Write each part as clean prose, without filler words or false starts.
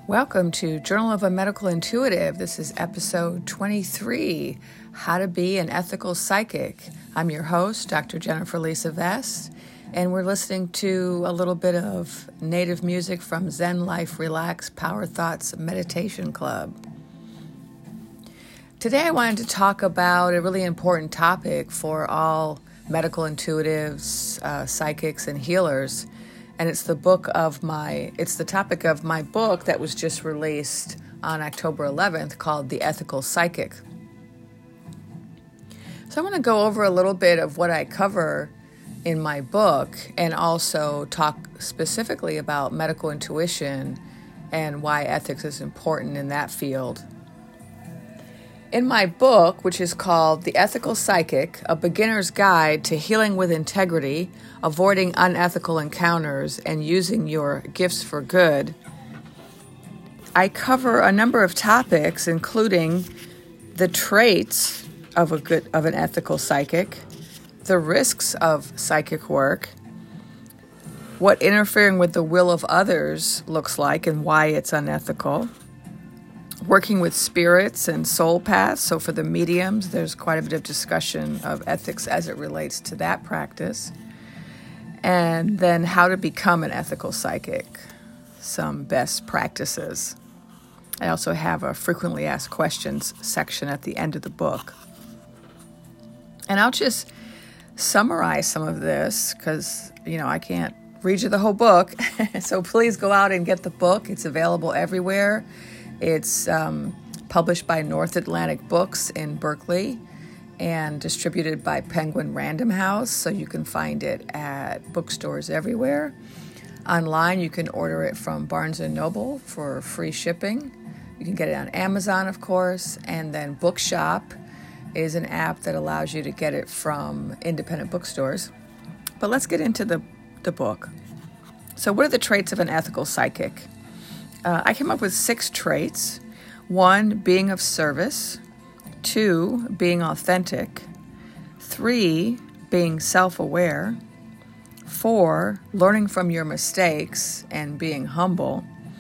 Welcome to Journal of a Medical Intuitive. This is episode 23, How to Be an Ethical Psychic. I'm your host, Dr. Jennifer Lisa Vest, and we're listening to a little bit of native music from Zen Life Relax Power Thoughts Meditation Club. Today I wanted to talk about a really important topic for all medical intuitives, psychics, and healers. And it's the topic of my book that was just released on October 11th called The Ethical Psychic. So I want to go over a little bit of what I cover in my book and also talk specifically about medical intuition and why ethics is important in that field. In my book, which is called The Ethical Psychic, A Beginner's Guide to Healing with Integrity, Avoiding Unethical Encounters, and Using Your Gifts for Good, I cover a number of topics, including the traits of an ethical psychic, the risks of psychic work, what interfering with the will of others looks like and why it's unethical, working with spirits and soul paths. So for the mediums, there's quite a bit of discussion of ethics as it relates to that practice. And then how to become an ethical psychic, some best practices. I also have a frequently asked questions section at the end of the book. And I'll just summarize some of this because, I can't read you the whole book. So please go out and get the book. It's available everywhere. It's published by North Atlantic Books in Berkeley and distributed by Penguin Random House, so you can find it at bookstores everywhere. Online, you can order it from Barnes & Noble for free shipping. You can get it on Amazon, of course, and then Bookshop is an app that allows you to get it from independent bookstores. But let's get into the book. So what are the traits of an ethical psychic? I came up with 6 traits. 1, being of service. 2, being authentic. 3, being self-aware. 4, learning from your mistakes and being humble.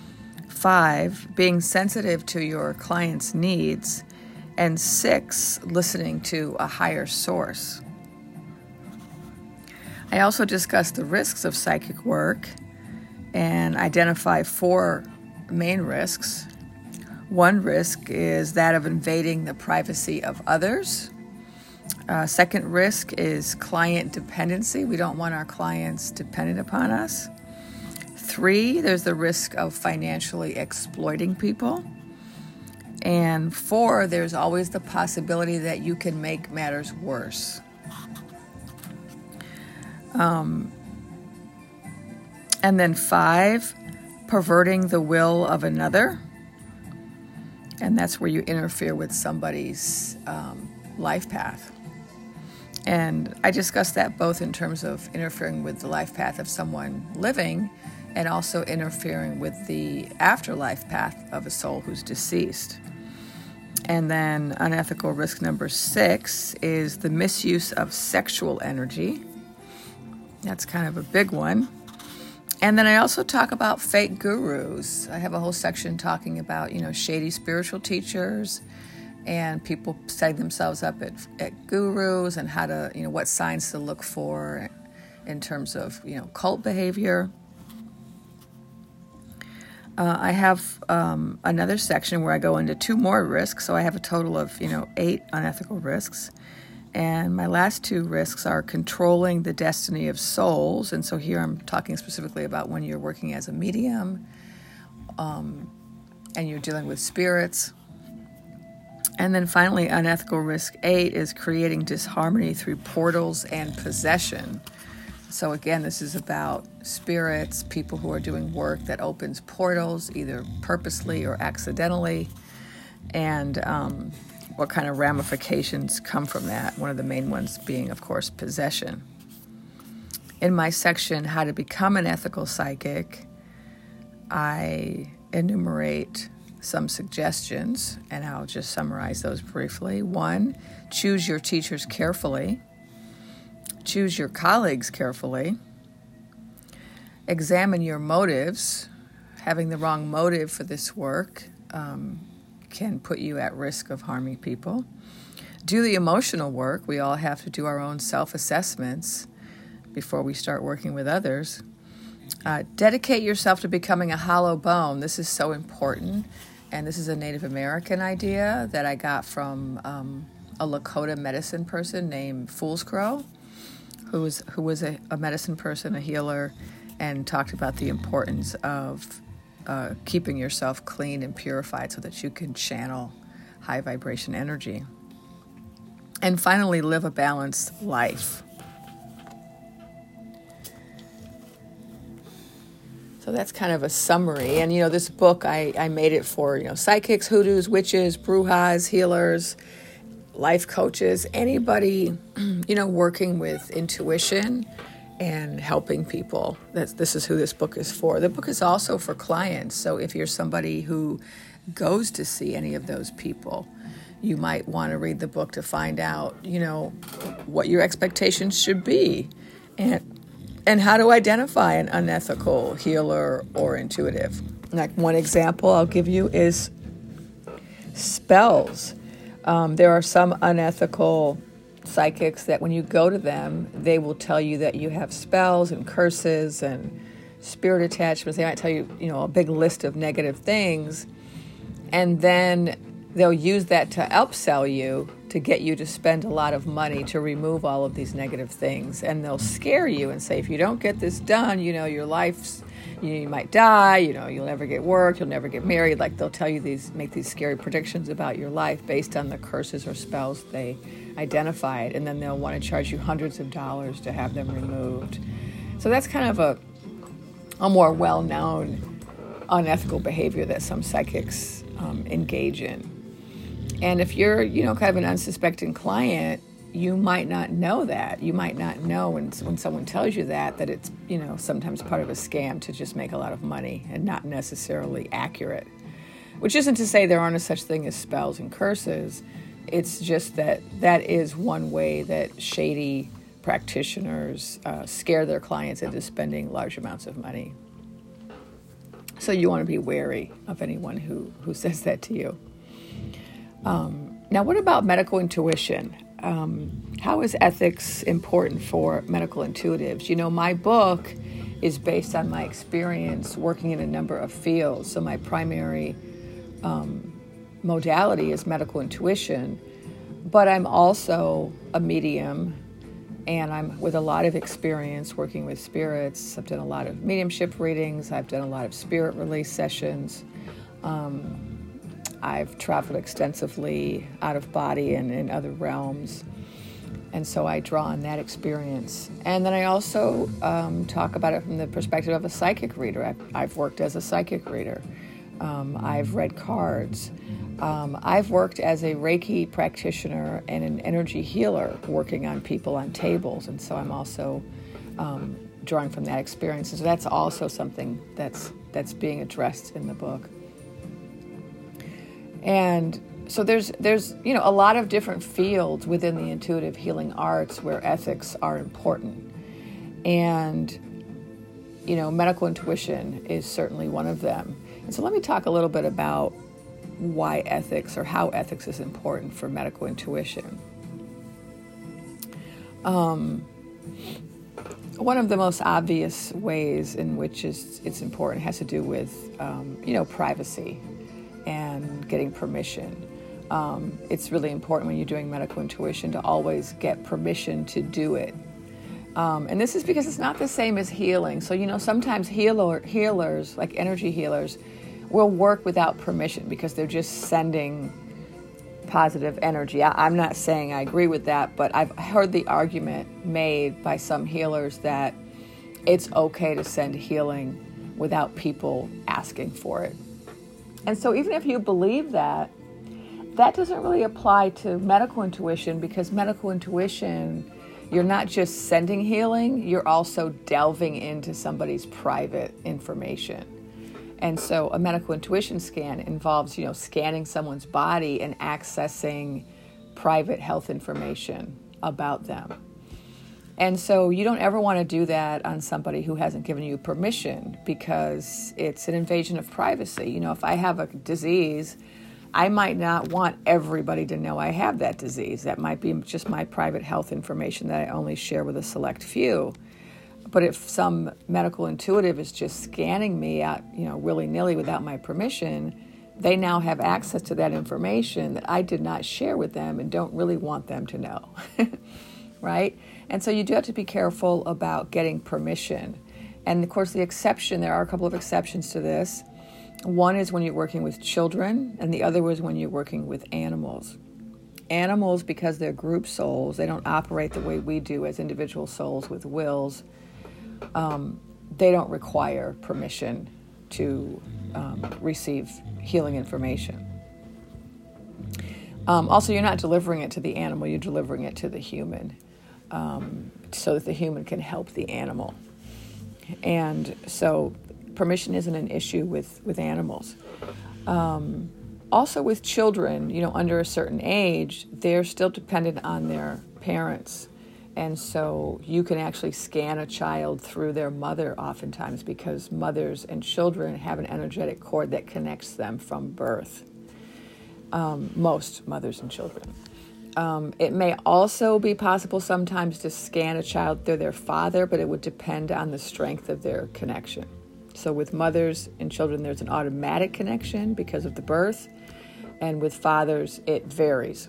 5, being sensitive to your client's needs. And 6, listening to a higher source. I also discussed the risks of psychic work and identify 4 main risks. 1 risk is that of invading the privacy of others. Second risk is client dependency. We don't want our clients dependent upon us. 3, there's the risk of financially exploiting people. And 4, there's always the possibility that you can make matters worse. And then 5, perverting the will of another. And that's where you interfere with somebody's life path. And I discussed that both in terms of interfering with the life path of someone living and also interfering with the afterlife path of a soul who's deceased. And then unethical risk number 6 is the misuse of sexual energy. That's kind of a big one. And then I also talk about fake gurus. I have a whole section talking about, shady spiritual teachers and people setting themselves up at gurus and how to, what signs to look for in terms of, cult behavior. I have another section where I go into 2 more risks. So I have a total of, 8 unethical risks. And my last 2 risks are controlling the destiny of souls. And so here I'm talking specifically about when you're working as a medium and you're dealing with spirits. And then finally, unethical risk 8 is creating disharmony through portals and possession. So again, this is about spirits, people who are doing work that opens portals, either purposely or accidentally, and what kind of ramifications come from that, one of the main ones being, of course, possession. In my section, How to Become an Ethical Psychic, I enumerate some suggestions, and I'll just summarize those briefly. 1, choose your teachers carefully. Choose your colleagues carefully. Examine your motives. having the wrong motive for this work can put you at risk of harming people. Do the emotional work. We all have to do our own self-assessments before we start working with others. Dedicate yourself to becoming a hollow bone. This is so important. And this is a Native American idea that I got from a Lakota medicine person named Fool's Crow, who was a medicine person, a healer, and talked about the importance of keeping yourself clean and purified so that you can channel high vibration energy. And finally, live a balanced life. So that's kind of a summary. And, this book, I made it for, psychics, hoodoos, witches, brujas, healers, life coaches, anybody, working with intuition and helping people. This is who this book is for. The book is also for clients. So if you're somebody who goes to see any of those people, you might want to read the book to find out, what your expectations should be and how to identify an unethical healer or intuitive. Like one example I'll give you is spells. There are some unethical psychics that when you go to them, they will tell you that you have spells and curses and spirit attachments. They might tell you, a big list of negative things. And then they'll use that to upsell you to get you to spend a lot of money to remove all of these negative things. And they'll scare you and say, if you don't get this done, your life's, you might die, you'll never get work, you'll never get married. Like they'll tell you make these scary predictions about your life based on the curses or spells they identified. And then they'll want to charge you hundreds of dollars to have them removed. So that's kind of a more well-known unethical behavior that some psychics engage in. And if you're, kind of an unsuspecting client, you might not know that. You might not know when someone tells you that it's, sometimes part of a scam to just make a lot of money and not necessarily accurate. Which isn't to say there aren't such thing as spells and curses. It's just that is one way that shady practitioners scare their clients into spending large amounts of money. So you want to be wary of anyone who says that to you. Now, what about medical intuition? How is ethics important for medical intuitives? My book is based on my experience working in a number of fields. So my primary modality is medical intuition, but I'm also a medium, and I'm with a lot of experience working with spirits. I've done a lot of mediumship readings. I've done a lot of spirit release sessions. I've traveled extensively out of body and in other realms. And so I draw on that experience. And then I also talk about it from the perspective of a psychic reader. I've worked as a psychic reader. I've read cards. I've worked as a Reiki practitioner and an energy healer working on people on tables. And so I'm also drawing from that experience. So that's also something that's being addressed in the book. And so there's a lot of different fields within the intuitive healing arts where ethics are important. And, medical intuition is certainly one of them. And so let me talk a little bit about why ethics or how ethics is important for medical intuition. One of the most obvious ways in which it's important has to do with, privacy and getting permission. It's really important when you're doing medical intuition to always get permission to do it. And this is because it's not the same as healing. So, sometimes healers, like energy healers, will work without permission because they're just sending positive energy. I'm not saying I agree with that, but I've heard the argument made by some healers that it's okay to send healing without people asking for it. And so even if you believe that doesn't really apply to medical intuition, because medical intuition, you're not just sending healing, you're also delving into somebody's private information. And so a medical intuition scan involves, scanning someone's body and accessing private health information about them. And so you don't ever want to do that on somebody who hasn't given you permission, because it's an invasion of privacy. You know, if I have a disease, I might not want everybody to know I have that disease. That might be just my private health information that I only share with a select few. But if some medical intuitive is just scanning me out, you know, willy-nilly without my permission, they now have access to that information that I did not share with them and don't really want them to know, right? And so you do have to be careful about getting permission. And of course, there are a couple of exceptions to this. One is when you're working with children, and the other is when you're working with animals. Animals, because they're group souls, they don't operate the way we do as individual souls with wills. They don't require permission to receive healing information. Also, you're not delivering it to the animal, you're delivering it to the human, so that the human can help the animal. And so permission isn't an issue with animals. Also with children, you know, under a certain age, they're still dependent on their parents. And so you can actually scan a child through their mother oftentimes, because mothers and children have an energetic cord that connects them from birth. Most mothers and children. It may also be possible sometimes to scan a child through their father, but it would depend on the strength of their connection. So with mothers and children, there's an automatic connection because of the birth, and with fathers, it varies.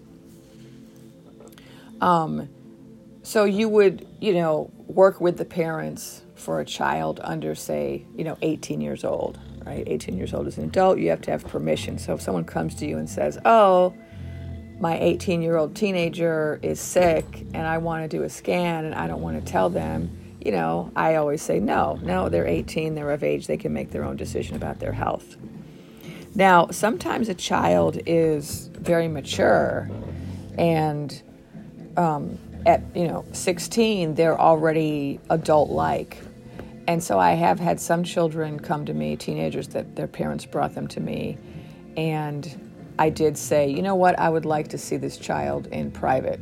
So you would, you know, work with the parents for a child under, say, you know, 18 years old, right? 18 years old as an adult, you have to have permission. So if someone comes to you and says, oh, my 18-year-old teenager is sick and I want to do a scan and I don't want to tell them, you know, I always say, no, they're 18, they're of age, they can make their own decision about their health. Now, sometimes a child is very mature and at 16, they're already adult-like. And so I have had some children come to me, teenagers, that their parents brought them to me, and I did say, you know what, I would like to see this child in private.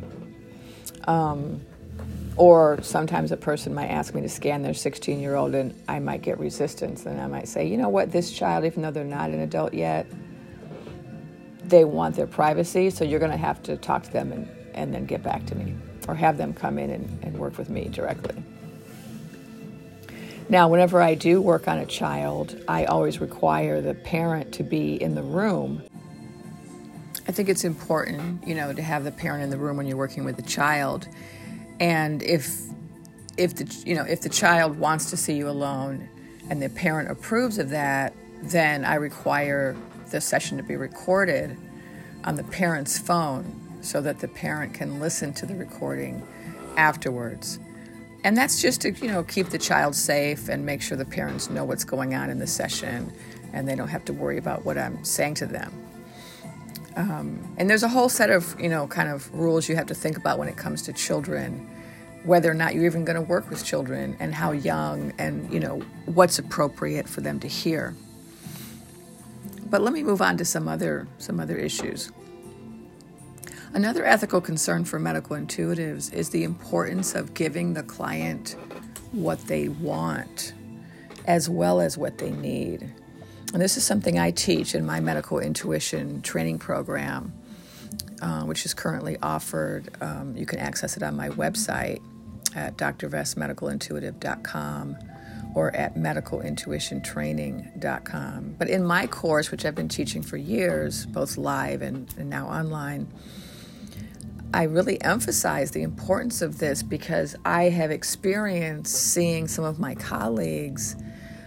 Or sometimes a person might ask me to scan their 16-year-old and I might get resistance. And I might say, you know what, this child, even though they're not an adult yet, they want their privacy, so you're going to have to talk to them and then get back to me, or have them come in and work with me directly. Now, whenever I do work on a child, I always require the parent to be in the room. I think it's important, you know, to have the parent in the room when you're working with the child. And if the child wants to see you alone and the parent approves of that, then I require the session to be recorded on the parent's phone so that the parent can listen to the recording afterwards. And that's just to, you know, keep the child safe and make sure the parents know what's going on in the session and they don't have to worry about what I'm saying to them. And there's a whole set of, you know, kind of rules you have to think about when it comes to children, whether or not you're even going to work with children and how young and, you know, what's appropriate for them to hear. But let me move on to some other issues. Another ethical concern for medical intuitives is the importance of giving the client what they want as well as what they need. And this is something I teach in my medical intuition training program, which is currently offered. You can access it on my website at drvessmedicalintuitive.com or at medicalintuitiontraining.com. But in my course, which I've been teaching for years, both live and now online, I really emphasize the importance of this because I have experienced seeing some of my colleagues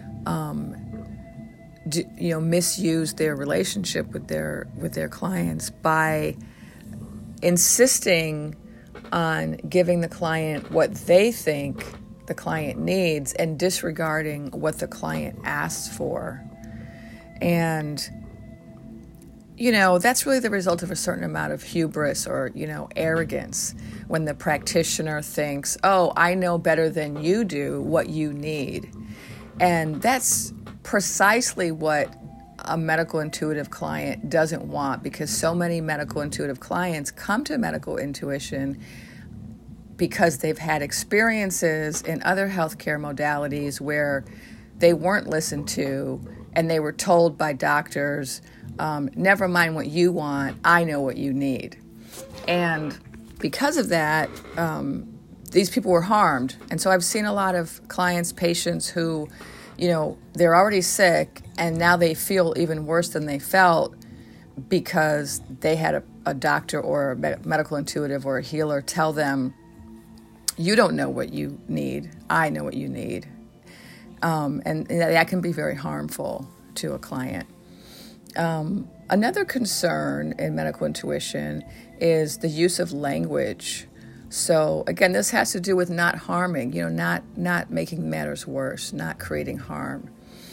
misuse their relationship with their clients by insisting on giving the client what they think the client needs and disregarding what the client asks for. And, you know, that's really the result of a certain amount of hubris or, you know, arrogance when the practitioner thinks, oh, I know better than you do what you need. And that's precisely what a medical intuitive client doesn't want, because so many medical intuitive clients come to medical intuition because they've had experiences in other healthcare modalities where they weren't listened to and they were told by doctors, never mind what you want, I know what you need. And because of that, these people were harmed. And so I've seen a lot of clients, patients who, they're already sick and now they feel even worse than they felt because they had a doctor or a medical intuitive or a healer tell them, you don't know what you need, I know what you need. And that can be very harmful to a client. Another concern in medical intuition is the use of language. So again, this has to do with not harming, not making matters worse, not creating harm.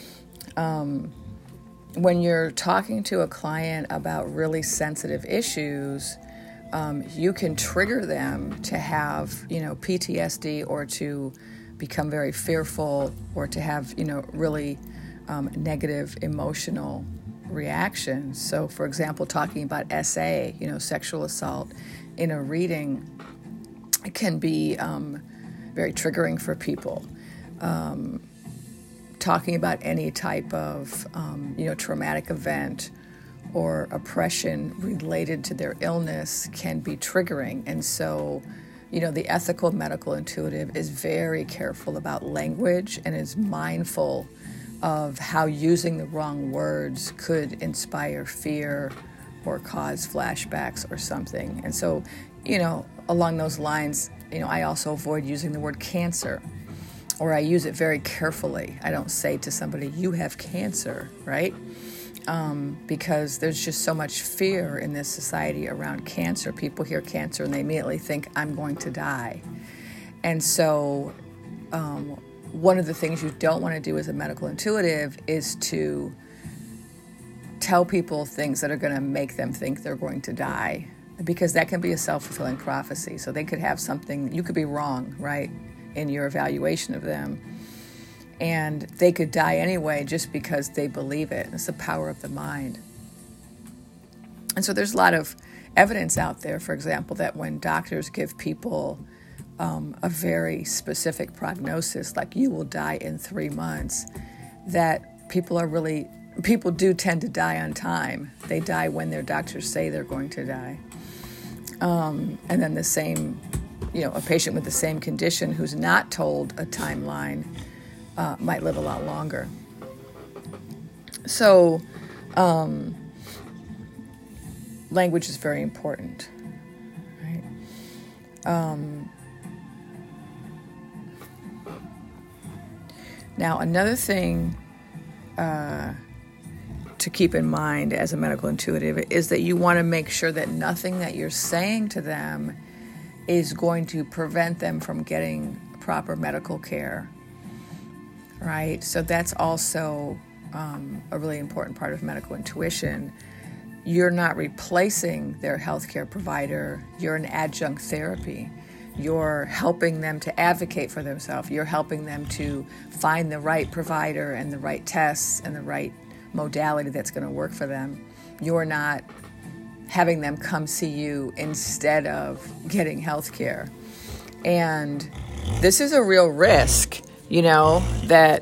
When you're talking to a client about really sensitive issues, you can trigger them to have, PTSD or to become very fearful or to have, really negative emotional reactions. So, for example, talking about SA, sexual assault in a reading, it can be very triggering for people. Talking about any type of, traumatic event or oppression related to their illness can be triggering. And so, the ethical medical intuitive is very careful about language and is mindful of how using the wrong words could inspire fear or cause flashbacks or something. And so, along those lines, I also avoid using the word cancer, or I use it very carefully. I don't say to somebody, you have cancer, right? Because there's just so much fear in this society around cancer. People hear cancer and they immediately think, I'm going to die. And so one of the things you don't want to do as a medical intuitive is to tell people things that are going to make them think they're going to die, because that can be a self-fulfilling prophecy. So they could have something, you could be wrong, right, in your evaluation of them. And they could die anyway just because they believe it. It's the power of the mind. And so there's a lot of evidence out there, for example, that when doctors give people a very specific prognosis, like you will die in 3 months, that people do tend to die on time. They die when their doctors say they're going to die. And then the same, a patient with the same condition who's not told a timeline might live a lot longer. So language is very important, right? Now, another thing to keep in mind as a medical intuitive is that you want to make sure that nothing that you're saying to them is going to prevent them from getting proper medical care, right? So that's also a really important part of medical intuition. You're not replacing their healthcare provider. You're an adjunct therapy. You're helping them to advocate for themselves. You're helping them to find the right provider and the right tests and the right modality that's going to work for them. You're not having them come see you instead of getting health care. And this is a real risk, that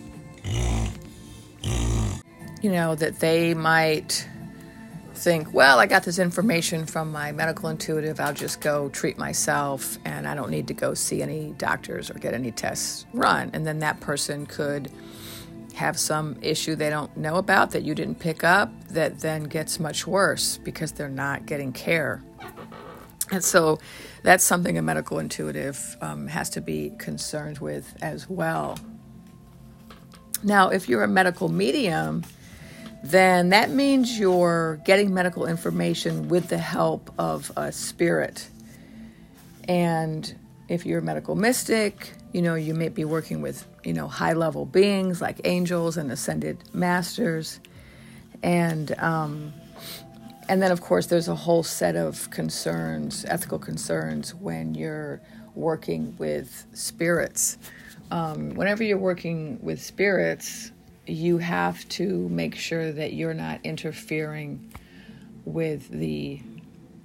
they might think, well, I got this information from my medical intuitive, I'll just go treat myself and I don't need to go see any doctors or get any tests run. And then that person could have some issue they don't know about that you didn't pick up that then gets much worse because they're not getting care. And so that's something a medical intuitive has to be concerned with as well. Now, if you're a medical medium, then that means you're getting medical information with the help of a spirit. And if you're a medical mystic, you may be working with, high-level beings like angels and ascended masters. And then, of course, there's a whole set of concerns, ethical concerns, when you're working with spirits. Whenever you're working with spirits, you have to make sure that you're not interfering with the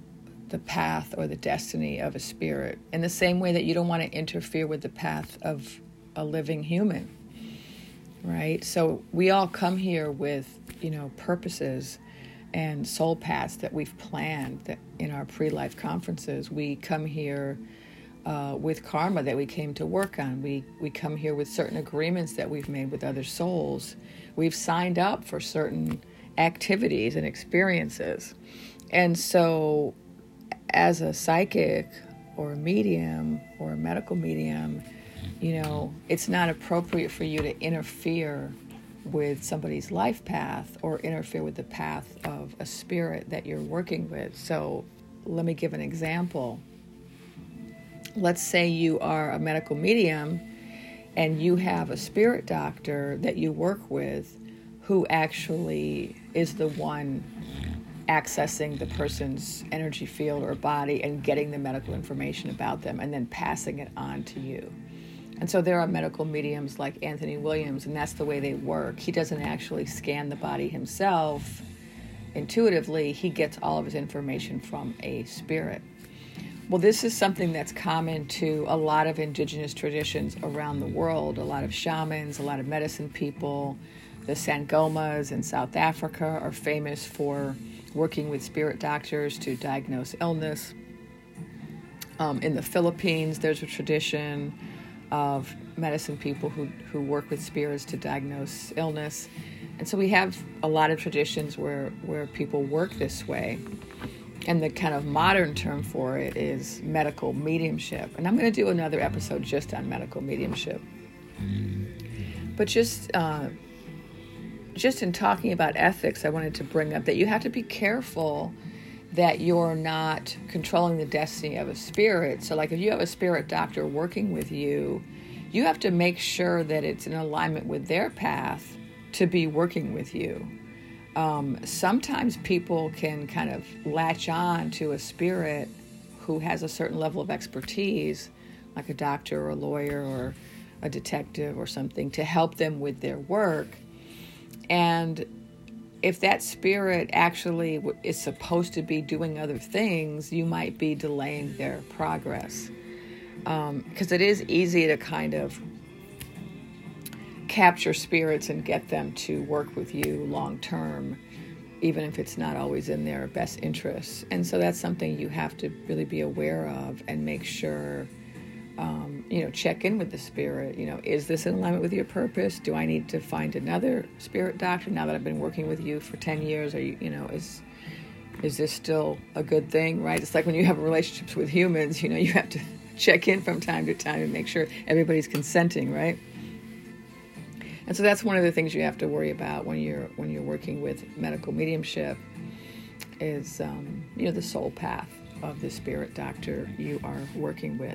the path or the destiny of a spirit, in the same way that you don't want to interfere with the path of a living human, right? So we all come here with, purposes and soul paths that we've planned that in our pre-life conferences. We come here with karma that we came to work on. We come here with certain agreements that we've made with other souls. We've signed up for certain activities and experiences. And so as a psychic or a medium or a medical medium, it's not appropriate for you to interfere with somebody's life path or interfere with the path of a spirit that you're working with. So let me give an example. Let's say you are a medical medium and you have a spirit doctor that you work with who actually is the one accessing the person's energy field or body and getting the medical information about them and then passing it on to you. And so there are medical mediums like Anthony Williams, and that's the way they work. He doesn't actually scan the body himself intuitively. He gets all of his information from a spirit. Well, this is something that's common to a lot of indigenous traditions around the world. A lot of shamans, a lot of medicine people. The Sangomas in South Africa are famous for working with spirit doctors to diagnose illness. In the Philippines, there's a tradition of medicine people who work with spirits to diagnose illness. And so we have a lot of traditions where people work this way. And the kind of modern term for it is medical mediumship. And I'm going to do another episode just on medical mediumship. But just in talking about ethics, I wanted to bring up that you have to be careful that you're not controlling the destiny of a spirit. So like if you have a spirit doctor working with you, you have to make sure that it's in alignment with their path to be working with you. Sometimes people can kind of latch on to a spirit who has a certain level of expertise, like a doctor or a lawyer or a detective or something, to help them with their work. And if that spirit actually is supposed to be doing other things, you might be delaying their progress. Because it is easy to kind of capture spirits and get them to work with you long term, even if it's not always in their best interests. And so that's something you have to really be aware of and make sure, check in with the spirit. Is this in alignment with your purpose? Do I need to find another spirit doctor now that I've been working with you for 10 years? Are you, is this still a good thing, right? It's like when you have relationships with humans, you have to check in from time to time and make sure everybody's consenting, right? And so that's one of the things you have to worry about when you're working with medical mediumship is, the soul path of the spirit doctor you are working with.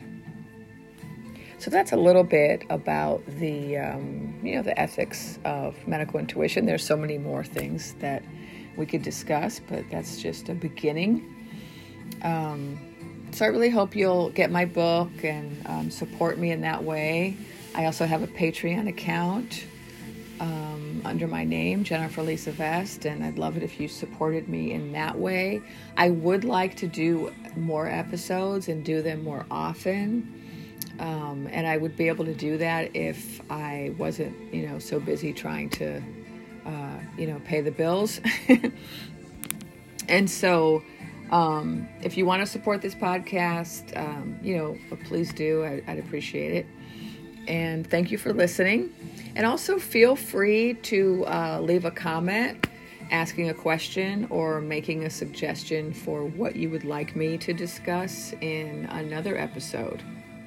So that's a little bit about the ethics of medical intuition. There's so many more things that we could discuss, but that's just a beginning. So I really hope you'll get my book and support me in that way. I also have a Patreon account under my name, Jennifer Lisa Vest, and I'd love it if you supported me in that way. I would like to do more episodes and do them more often. And I would be able to do that if I wasn't, so busy trying to, pay the bills. And so, if you want to support this podcast, please do. I'd appreciate it. And thank you for listening. And also feel free to leave a comment, asking a question, or making a suggestion for what you would like me to discuss in another episode.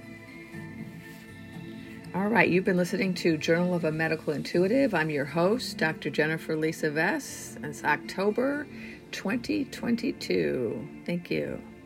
All right, you've been listening to Journal of a Medical Intuitive. I'm your host, Dr. Jennifer Lisa Vest. It's October 2022. Thank you.